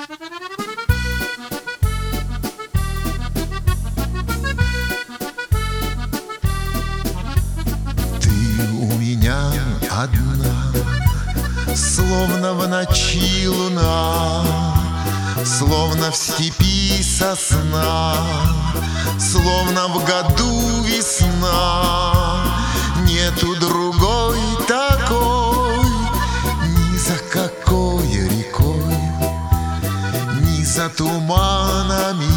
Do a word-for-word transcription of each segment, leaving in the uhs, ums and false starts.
Одна, словно в ночи луна, словно в степи сосна, словно в году весна. Нету другой такой, ни за какой рекой, ни за туманами,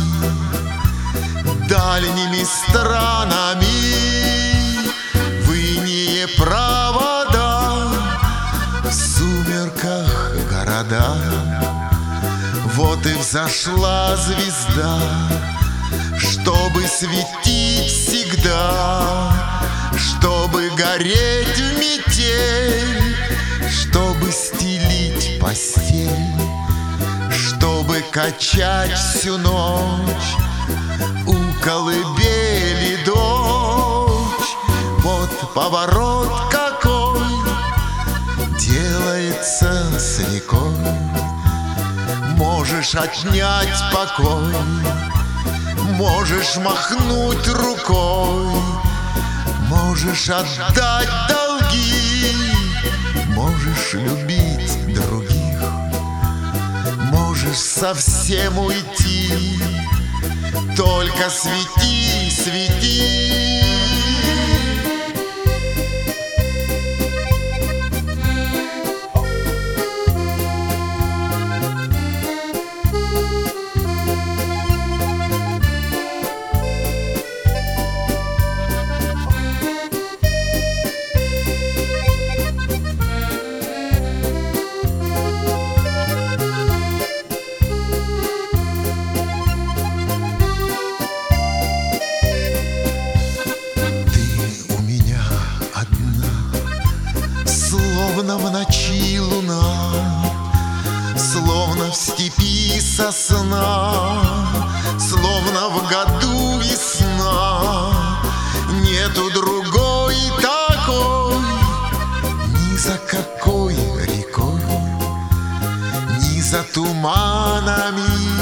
дальними странами. В инее провода, в сумерках города. Вот и взошла звезда, чтобы светить всегда, чтобы гореть в метель, чтобы стелить постель, чтобы качать всю ночь у колыбели дочь. Вот поворот какой делается с рекой. Можешь отнять покой, можешь махнуть рукой, можешь отдать долги, можешь любить других, можешь совсем уйти. Только свети, свети. Словно в ночи луна, словно в степи сосна, словно в году весна. Нету другой такой, ни за какой рекой, ни за туманами,